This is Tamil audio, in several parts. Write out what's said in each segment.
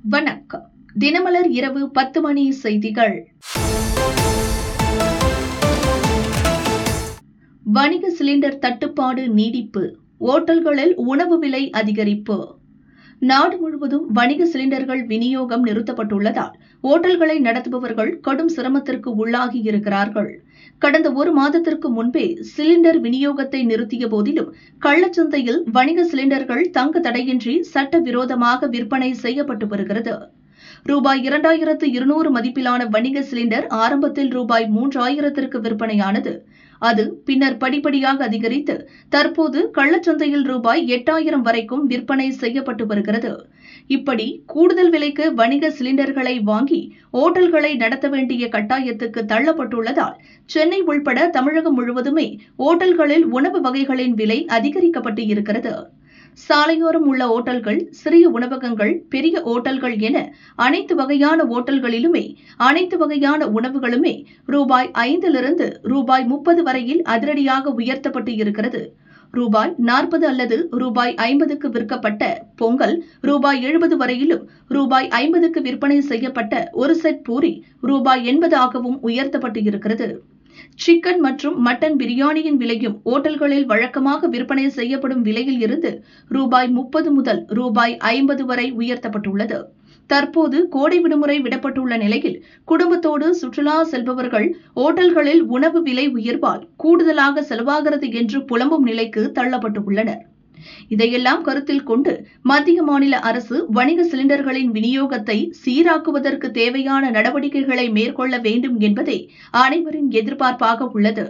வணக்கம். தினமலர் இரவு 10 மணி செய்திகள். வணிக சிலிண்டர் தட்டுப்பாடு நீடிப்பு, ஓட்டல்களில் உணவு விலை அதிகரிப்பு. நாடு முழுவதும் வணிக சிலிண்டர்கள் விநியோகம் நிறுத்தப்பட்டுள்ளதால் ஓட்டல்களை நடத்துபவர்கள் கடும் சிரமத்திற்கு உள்ளாகி இருக்கிறார்கள். கடந்த ஒரு மாதத்திற்கு முன்பே சிலிண்டர் விநியோகத்தை நிறுத்திய போதிலும் கள்ளச்சந்தையில் வணிக சிலிண்டர்கள் தங்கு தடையின்றி சட்டவிரோதமாக விற்பனை செய்யப்பட்டு வருகிறது. ரூபாய் 2200 மதிப்பிலான வணிக சிலிண்டர் ஆரம்பத்தில் ரூபாய் 3000ற்கு விற்பனையானது. அது பின்னர் படிப்படியாக அதிகரித்து தற்போது கள்ளச்சந்தையில் ரூபாய் 8000 வரைக்கும் விற்பனை செய்யப்பட்டு வருகிறது. இப்படி கூடுதல் விலைக்கு வணிக சிலிண்டர்களை வாங்கி ஓட்டல்களை நடத்த வேண்டிய கட்டாயத்துக்கு தள்ளப்பட்டுள்ளதால் சென்னை உள்பட தமிழகம் முழுவதுமே ஓட்டல்களில் உணவு வகைகளின் விலை அதிகரிக்கப்பட்டு இருக்கிறது. சாலையோரம் உள்ள ஓட்டல்கள், சிறிய உணவகங்கள், பெரிய ஓட்டல்கள் என அனைத்து வகையான ஓட்டல்களிலுமே அனைத்து வகையான உணவுகளுமே ரூபாய் 5லிருந்து ரூபாய் 30 வரையில் அதிரடியாக உயர்த்தப்பட்டு இருக்கிறது. ரூபாய் 40 அல்லது ரூபாய் 50க்கு விற்கப்பட்ட பொங்கல் ரூபாய் 70 வரையிலும், ரூபாய் 50க்கு விற்பனை செய்யப்பட்ட ஒரு செட் பூரி ரூபாய் 80ஆகவும் உயர்த்தப்பட்டு இருக்கிறது. சிக்கன் மற்றும் மட்டன் பிரியாணியின் விலையும் ஓட்டல்களில் வழக்கமாக விற்பனை செய்யப்படும் விலையில் இருந்து ரூபாய் 30 முதல் ரூபாய் 50 வரை உயர்த்தப்பட்டுள்ளது. தற்போது கோடை விடுமுறை விடப்பட்டுள்ள நிலையில் குடும்பத்தோடு சுற்றுலா செல்பவர்கள் ஓட்டல்களில் உணவு விலை உயர்வால் கூடுதலாக செலவாகிறது என்று புலம்பும் நிலைக்கு தள்ளப்பட்டுள்ளனர். இதையெல்லாம் கருத்தில் கொண்டு மத்திய மாநில அரசு வணிக சிலிண்டர்களின் விநியோகத்தை சீராக்குவதற்கு தேவையான நடவடிக்கைகளை மேற்கொள்ள வேண்டும் என்பதே அனைவரின் எதிர்பார்ப்பாக உள்ளது.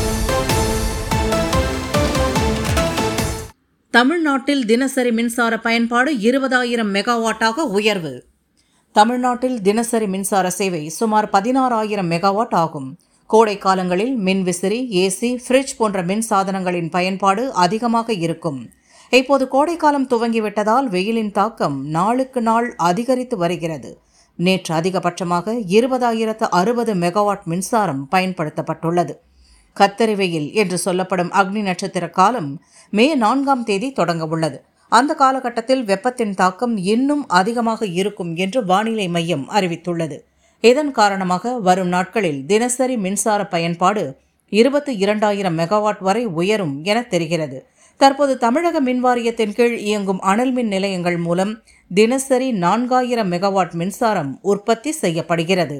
தமிழ்நாட்டில் தினசரி மின்சார பயன்பாடு 20,000 மெகாவாட்டாக உயர்வு. தமிழ்நாட்டில் தினசரி மின்சார சேவை சுமார் 16,000 மெகாவாட் ஆகும். கோடை காலங்களில் மின்விசிறி, ஏசி, ஃப்ரிட்ஜ் போன்ற மின் சாதனங்களின் பயன்பாடு அதிகமாக இருக்கும். இப்போது கோடைக்காலம் துவங்கிவிட்டதால் வெயிலின் தாக்கம் நாளுக்கு நாள் அதிகரித்து வருகிறது. நேற்று அதிகபட்சமாக 20,060 மெகாவாட் மின்சாரம் பயன்படுத்தப்பட்டுள்ளது. கத்தரி வெயில் என்று சொல்லப்படும் அக்னி நட்சத்திர காலம் மே 4ஆம் தேதி தொடங்க உள்ளது. அந்த காலகட்டத்தில் வெப்பத்தின் தாக்கம் இன்னும் அதிகமாக இருக்கும் என்று வானிலை மையம் அறிவித்துள்ளது. இதன் காரணமாக வரும் நாட்களில் தினசரி மின்சார பயன்பாடு 22,000 மெகாவாட் வரை உயரும் என தெரிகிறது. தற்போது தமிழக மின்வாரியத்தின் கீழ் இயங்கும் அனல் மின் நிலையங்கள் மூலம் தினசரி 4,000 மெகாவாட் மின்சாரம் உற்பத்தி செய்யப்படுகிறது.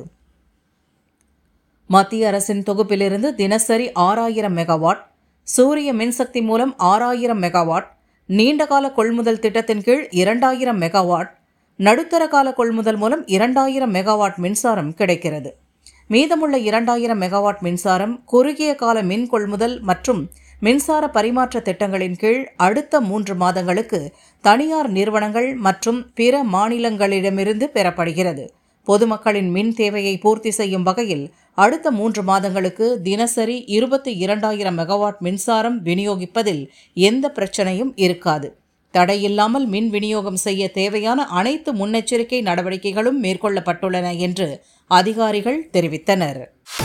மத்திய அரசின் தொகுப்பிலிருந்து தினசரி 6,000 மெகாவாட், சூரிய மின்சக்தி மூலம் 6,000 மெகாவாட், நீண்டகால கொள்முதல் திட்டத்தின் கீழ் 2,000 மெகாவாட், நடுத்தர கால கொள்முதல் மூலம் 2,000 மெகாவாட் மின்சாரம் கிடைக்கிறது. மீதமுள்ள 2,000 மெகாவாட் மின்சாரம் குறுகிய கால மின் கொள்முதல் மற்றும் மின்சார பரிமாற்ற திட்டங்களின் கீழ் அடுத்த 3 மாதங்களுக்கு தனியார் நிறுவனங்கள் மற்றும் பிற மாநிலங்களிடமிருந்து பெறப்படுகிறது. பொதுமக்களின் மின் தேவையை பூர்த்தி செய்யும் வகையில் அடுத்த 3 மாதங்களுக்கு தினசரி 22,000 மெகாவாட் மின்சாரம் விநியோகிப்பதில் எந்த பிரச்சனையும் இருக்காது. தடையில்லாமல் மின் விநியோகம் செய்ய தேவையான அனைத்து முன்னெச்சரிக்கை நடவடிக்கைகளும் மேற்கொள்ளப்பட்டுள்ளன என்று அதிகாரிகள் தெரிவித்தனர்.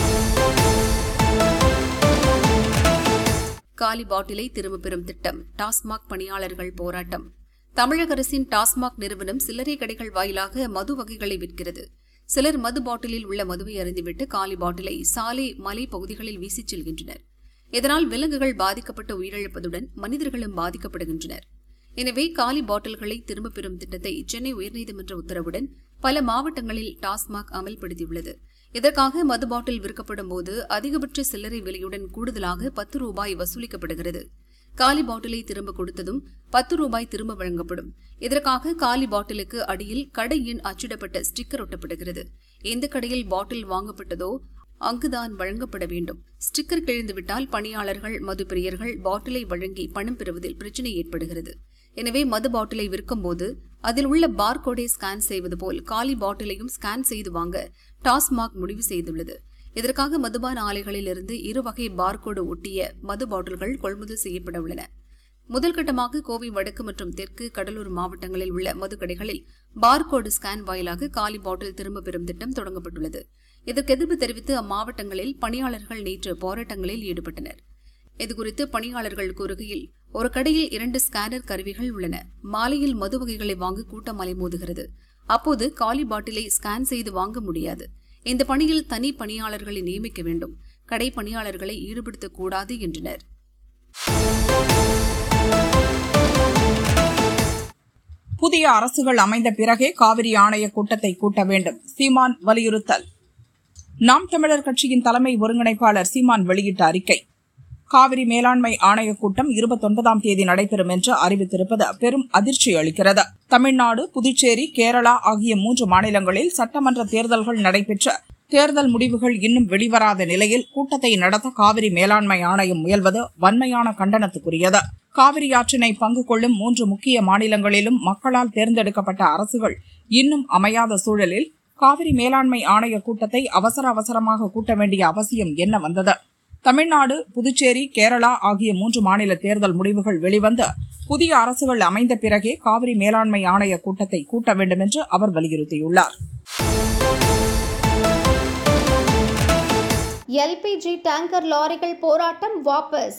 காலி பாட்டிலை திரும்பப் பெறும் திட்டம், டாஸ்மாக் பணியாளர்கள் போராட்டம். தமிழக அரசின் டாஸ்மாக் நிறுவனம் சில்லறை கடைகள் வாயிலாக மது வகைகளை விற்கிறது. சிலர் மது பாட்டிலில் உள்ள மதுவை அருந்திவிட்டு காலி பாட்டிலை சாலை, மலை பகுதிகளில் வீசிச் செல்கின்றனர். இதனால் விலங்குகள் பாதிக்கப்பட்டு உயிரிழப்பதுடன் மனிதர்களும் பாதிக்கப்படுகின்றனர். எனவே காலி பாட்டில்களை திரும்பப் பெறும் திட்டத்தை சென்னை உயர்நீதிமன்ற உத்தரவுடன் பல மாவட்டங்களில் டாஸ்மாக் அமல்படுத்தியுள்ளது. இதற்காக மது பாட்டில் விற்கப்படும் போது அதிகபட்ச சில்லறை விலையுடன் கூடுதலாக 10 ரூபாய் வசூலிக்கப்படுகிறது. காலி பாட்டிலை திரும்ப கொடுத்ததும் 10 ரூபாய் திரும்ப வழங்கப்படும். இதற்காக காலி பாட்டிலுக்கு அடியில் கடை எண் அச்சிடப்பட்ட ஸ்டிக்கர் ஒட்டப்படுகிறது. எந்த கடையில் பாட்டில் வாங்கப்பட்டதோ அங்குதான் வழங்கப்பட வேண்டும். ஸ்டிக்கர் கிழிந்துவிட்டால் பணியாளர்கள், மது பிரியர்கள் பாட்டிலை வழங்கி பணம் பெறுவதில் பிரச்சினை ஏற்படுகிறது. எனவே மது பாட்டிலை விற்கும் போது அதில் உள்ள பார்கோடை ஸ்கேன் செய்வது போல் காலி பாட்டிலையும் ஸ்கேன் செய்து வாங்க டாஸ்மாக் முடிவு செய்துள்ளது. இதற்காக மதுபான ஆலைகளில் இருந்து 2 வகை பார்கோடு ஒட்டிய மது பாட்டில்கள் கொள்முதல் செய்யப்பட உள்ளன. முதல் கட்டமாக கோவை வடக்கு மற்றும் தெற்கு, கடலூர் மாவட்டங்களில் உள்ள மதுக்கடைகளில் பார்கோடு ஸ்கேன் வாயிலாக காலி பாட்டில் திரும்பப் பெறும் திட்டம் தொடங்கப்பட்டுள்ளது. இதற்கு எதிர்ப்பு தெரிவித்து அம்மாவட்டங்களில் பணியாளர்கள் நேற்று போராட்டங்களில் ஈடுபட்டனர். இதுகுறித்து பணியாளர்கள் கூறுகையில், ஒரு கடையில் 2 ஸ்கேனர் கருவிகள் உள்ளன. மாலையில் மது வகைகளை வாங்க கூட்டம் அலைமோதுகிறது. அப்போது காலி பாட்டிலை ஸ்கேன் செய்து வாங்க முடியாது. இந்த பணியில் தனி பணியாளர்களை நியமிக்க வேண்டும். கடை பணியாளர்களை ஈடுபடுத்தக்கூடாது என்றனர். புதிய அரசுகள் அமைந்த பிறகே காவிரி ஆணைய கூட்டத்தை கூட்ட வேண்டும், சீமான் வலியுறுத்தல். நாம் தமிழர் கட்சியின் தலைமை ஒருங்கிணைப்பாளர் சீமான் வெளியிட்ட அறிக்கை. காவிரி மேலாண்மை ஆணைய கூட்டம் 29ஆம் தேதி நடைபெறும் என்று அறிவித்திருப்பது பெரும் அதிர்ச்சி அளிக்கிறது. தமிழ்நாடு, புதுச்சேரி, கேரளா ஆகிய 3 மாநிலங்களில் சட்டமன்ற தேர்தல்கள் நடைபெற்ற தேர்தல் முடிவுகள் இன்னும் வெளிவராத நிலையில் கூட்டத்தை நடத்த காவிரி மேலாண்மை ஆணையம் முயல்வது வன்மையான கண்டனத்துக்குரியது. காவிரி ஆற்றினை பங்கு கொள்ளும் 3 முக்கிய மாநிலங்களிலும் மக்களால் தேர்ந்தெடுக்கப்பட்ட அரசுகள் இன்னும் அமையாத சூழலில் காவிரி மேலாண்மை ஆணைய கூட்டத்தை அவசரமாக கூட்ட வேண்டிய அவசியம் என்ன வந்தது? தமிழ்நாடு, புதுச்சேரி, கேரளா ஆகிய 3 மாநில தேர்தல் முடிவுகள் வெளிவந்து புதிய அரசுகள் அமைந்த பிறகே காவிரி மேலாண்மை ஆணைய கூட்டத்தை கூட்ட வேண்டும் என்று அவர் வலியுறுத்தியுள்ளார். எல்பிஜி டேங்கர் லாரிகள் போராட்டம் வாபஸ்.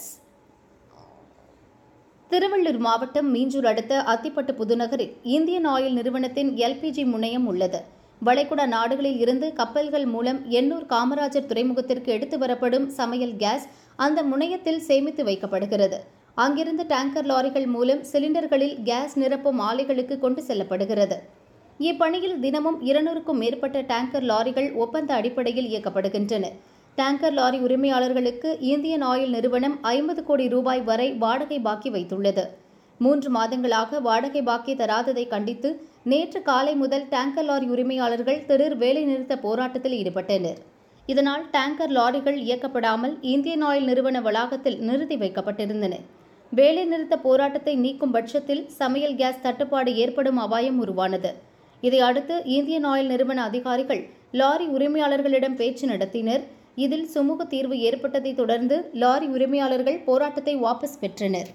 திருவள்ளூர் மாவட்டம் மீஞ்சூர் அடுத்த அத்திப்பட்டு புதுநகரில் இந்தியன் ஆயில் நிறுவனத்தின் எல்பிஜி முனையம் உள்ளது. வளைகுடா நாடுகளில் இருந்து கப்பல்கள் மூலம் எண்ணூர் காமராஜர் துறைமுகத்திற்கு எடுத்து வரப்படும் சமையல் கேஸ் அந்த முனையத்தில் சேமித்து வைக்கப்படுகிறது. அங்கிருந்து டேங்கர் லாரிகள் மூலம் சிலிண்டர்களில் கேஸ் நிரப்பும் ஆலைகளுக்கு கொண்டு செல்லப்படுகிறது. இப்பணியில் தினமும் 200க்கும் மேற்பட்ட டேங்கர் லாரிகள் ஒப்பந்த அடிப்படையில் இயக்கப்படுகின்றன. டேங்கர் லாரி உரிமையாளர்களுக்கு இந்தியன் ஆயில் நிறுவனம் 50 கோடி ரூபாய் வரை வாடகை பாக்கி வைத்துள்ளது. 3 மாதங்களாக வாடகை பாக்கி தராததை கண்டித்து நேற்று காலை முதல் டேங்கர் லாரி உரிமையாளர்கள் திடீர் வேலைநிறுத்த போராட்டத்தில் ஈடுபட்டனர். இதனால் டேங்கர் லாரிகள் இயக்கப்படாமல் இந்தியன் ஆயில் நிறுவன வளாகத்தில் நிறுத்தி வைக்கப்பட்டிருந்தன. வேலைநிறுத்த போராட்டத்தை நீக்கும் பட்சத்தில் சமையல் கேஸ் தட்டுப்பாடு ஏற்படும் அபாயம் உருவானது. இதையடுத்து இந்தியன் ஆயில் நிறுவன அதிகாரிகள் லாரி உரிமையாளர்களிடம் பேச்சு நடத்தினர். இதில் சுமூக தீர்வு ஏற்பட்டதை தொடர்ந்து லாரி உரிமையாளர்கள் போராட்டத்தை வாபஸ் பெற்றனர்.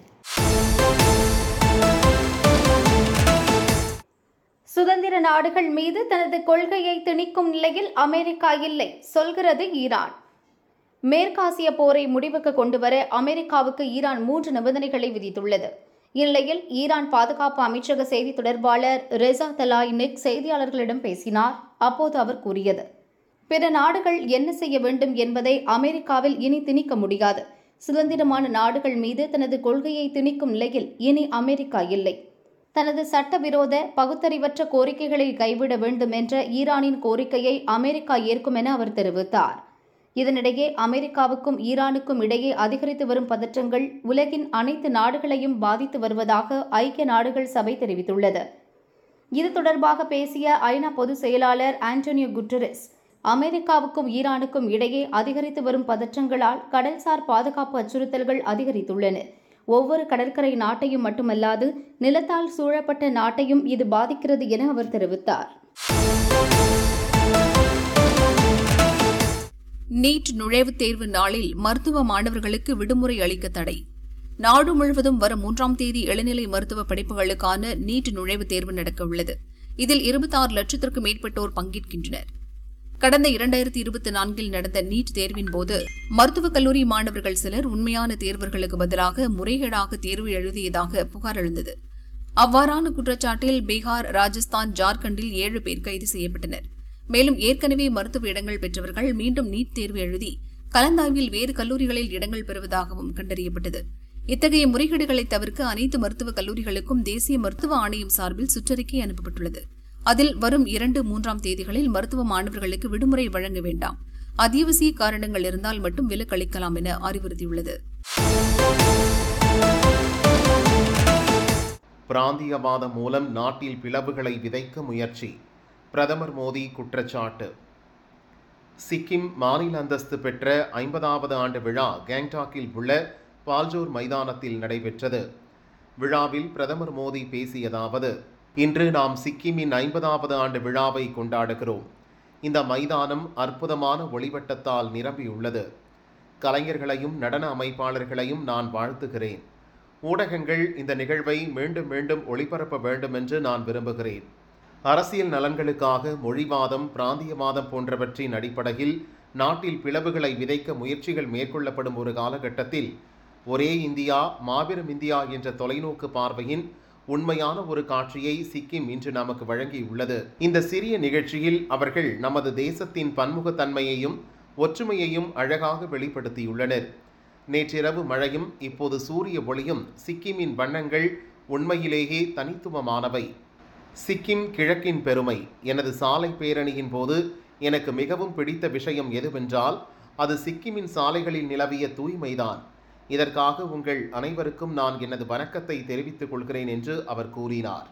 சுதந்திர நாடுகள் மீது தனது கொள்கையை திணிக்கும் நிலையில் அமெரிக்கா இல்லை, சொல்கிறது ஈரான். மேற்காசிய போரை முடிவுக்கு கொண்டுவர அமெரிக்காவுக்கு ஈரான் 3 நிபந்தனைகளை விதித்துள்ளது. இந்நிலையில் ஈரான் பாதுகாப்பு அமைச்சக செய்தி தொடர்பாளர் ரெசா தலாயினிக் செய்தியாளர்களிடம் பேசினார். அப்போது அவர் கூறியது, பிற நாடுகள் என்ன செய்ய வேண்டும் என்பதை அமெரிக்காவில் இனி திணிக்க முடியாது. சுதந்திரமான நாடுகள் மீது தனது கொள்கையை திணிக்கும் நிலையில் இனி அமெரிக்கா இல்லை. தனது சட்டவிரோத பகுத்தறிவற்ற கோரிக்கைகளை கைவிட வேண்டும் என்ற ஈரானின் கோரிக்கையை அமெரிக்கா ஏற்கும் என அவர் தெரிவித்தார். இதனிடையே அமெரிக்காவுக்கும் ஈரானுக்கும் இடையே அதிகரித்து வரும் பதற்றங்கள் உலகின் அனைத்து நாடுகளையும் பாதித்து வருவதாக ஐக்கிய நாடுகள் சபை தெரிவித்துள்ளது. இது தொடர்பாக பேசிய ஐநா பொதுச் செயலாளர் ஆண்டோனியோ குட்டரெஸ், அமெரிக்காவுக்கும் ஈரானுக்கும் இடையே அதிகரித்து வரும் பதற்றங்களால் கடல்சார் பாதுகாப்பு அச்சுறுத்தல்கள் அதிகரித்துள்ளன. ஒவ்வொரு கடற்கரை நாட்டையும் மட்டுமல்லாது நிலத்தால் சூழப்பட்ட நாட்டையும் இது பாதிக்கிறது என அவர் தெரிவித்தார். நீட் நுழைவுத் தேர்வு நாளில் மருத்துவ மாணவர்களுக்கு விடுமுறை அளிக்க தடை. நாடு முழுவதும் வரும் 3ஆம் தேதி இளநிலை மருத்துவ படிப்புகளுக்கான நீட் நுழைவுத் தேர்வு நடக்கவுள்ளது. இதில் 26 லட்சத்திற்கும் மேற்பட்டோர் பங்கேற்கின்றனர். கடந்த 2024 நடந்த நீட் தேர்வின் போது மருத்துவக் கல்லூரி மாணவர்கள் சிலர் உண்மையான தேர்வர்களுக்கு பதிலாக முறைகேடாக தேர்வு எழுதியதாக புகார் எழுந்தது. அவ்வாறான குற்றச்சாட்டில் பீகார், ராஜஸ்தான், ஜார்க்கண்டில் 7 பேர் கைது செய்யப்பட்டனர். மேலும் ஏற்கனவே மருத்துவ இடங்கள் பெற்றவர்கள் மீண்டும் நீட் தேர்வு எழுதி கலந்தாய்வில் வேறு கல்லூரிகளில் இடங்கள் பெறுவதாகவும் கண்டறியப்பட்டது. இத்தகைய முறைகேடுகளை தவிர்க்க அனைத்து மருத்துவக் கல்லூரிகளுக்கும் தேசிய மருத்துவ ஆணையம் சார்பில் சுற்றறிக்கை அனுப்பப்பட்டுள்ளது. அதில் வரும் 2, 3ஆம் தேதிகளில் மருத்துவ மாணவர்களுக்கு விடுமுறை வழங்க வேண்டாம், அத்தியாவசிய காரணங்கள் இருந்தால் மட்டும் விலக்கு அளிக்கலாம் என அறிவுறுத்தியுள்ளது. பிராந்தியவாதம் மூலம் நாட்டில் பிளவுகளை விதைக்க முயற்சி, பிரதமர் மோடி குற்றச்சாட்டு. சிக்கிம் மாநில அந்தஸ்து பெற்ற 50வது ஆண்டு விழா கேங்டாக்கில் உள்ள பால்ஜோர் மைதானத்தில் நடைபெற்றது. விழாவில் பிரதமர் மோடி பேசியதாவது, இன்று நாம் சிக்கிமின் 50வது ஆண்டு விழாவை கொண்டாடுகிறோம். இந்த மைதானம் அற்புதமான ஒளிவட்டத்தால் நிரம்பியுள்ளது. கலைஞர்களையும் நடன அமைப்பாளர்களையும் நான் வாழ்த்துகிறேன். ஊடகங்கள் இந்த நிகழ்வை மீண்டும் மீண்டும் ஒளிபரப்ப வேண்டும் என்று நான் விரும்புகிறேன். அரசியல் நலன்களுக்காக மொழிவாதம், பிராந்தியவாதம் போன்றவற்றின் அடிப்படையில் நாட்டில் பிளவுகளை விதைக்க முயற்சிகள் மேற்கொள்ளப்படும் ஒரு காலகட்டத்தில் ஒரே இந்தியா, மாபெரும் இந்தியா என்ற தொலைநோக்கு பார்வையின் உண்மையான ஒரு காட்சியை சிக்கிம் இன்று நமக்கு வழங்கியுள்ளது. இந்த சிறிய நிகழ்ச்சியில் அவர்கள் நமது தேசத்தின் பன்முகத்தன்மையையும் ஒற்றுமையையும் அழகாக வெளிப்படுத்தியுள்ளனர். நேற்றிரவு மழையும் இப்போது சூரிய ஒளியும் சிக்கிமின் வண்ணங்கள் உண்மையிலேயே தனித்துவமானவை. சிக்கிம் கிழக்கின் பெருமை. எனது சாலை பேரணியின் போது எனக்கு மிகவும் பிடித்த விஷயம் எதுவென்றால் அது சிக்கிமின் சாலைகளில் நிலவிய தூய்மைதான். இதற்காக உங்கள் அனைவருக்கும் நான் எனது வணக்கத்தை தெரிவித்துக் கொள்கிறேன் என்று அவர் கூறினார்.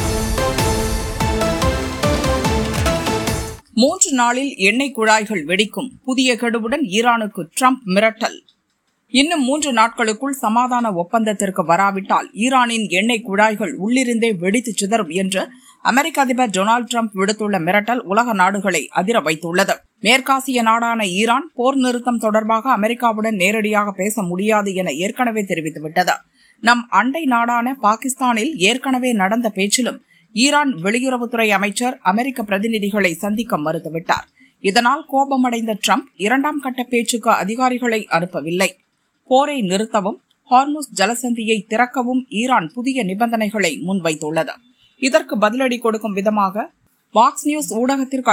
3 நாளில் எண்ணெய் குழாய்கள் வெடிக்கும். புதிய கெடுவுடன் ஈரானுக்கு ட்ரம்ப் மிரட்டல். இன்னும் 3 நாட்களுக்குள் சமாதான ஒப்பந்தத்திற்கு வராவிட்டால் ஈரானின் எண்ணெய் குழாய்கள் உள்ளிருந்தே வெடித்து சிதறும் என்று அமெரிக்க அதிபர் டொனால்டு டிரம்ப் விடுத்துள்ள மிரட்டல் உலக நாடுகளை அதிர வைத்துள்ளது. மேற்காசிய நாடான ஈரான் போர் நிறுத்தம் தொடர்பாக அமெரிக்காவுடன் நேரடியாக பேச முடியாது என ஏற்கனவே தெரிவித்துவிட்டது. நம் அண்டை நாடான பாகிஸ்தானில் ஏற்கனவே நடந்த பேச்சிலும் ஈரான் வெளியுறவுத்துறை அமைச்சர் அமெரிக்க பிரதிநிதிகளை சந்திக்க மறுத்துவிட்டார். இதனால் கோபமடைந்த டிரம்ப் 2ஆம் கட்ட பேச்சுக்கு அதிகாரிகளை அனுப்பவில்லை. போரை நிறுத்தவும் ஹார்முஸ் ஜலசந்தியை திறக்கவும் ஈரான் புதிய நிபந்தனைகளை முன்வைத்துள்ளது. இதற்கு பதிலடி கொடுக்கும் விதமாக பாக்ஸ் நியூஸ் ஊடகத்திற்கு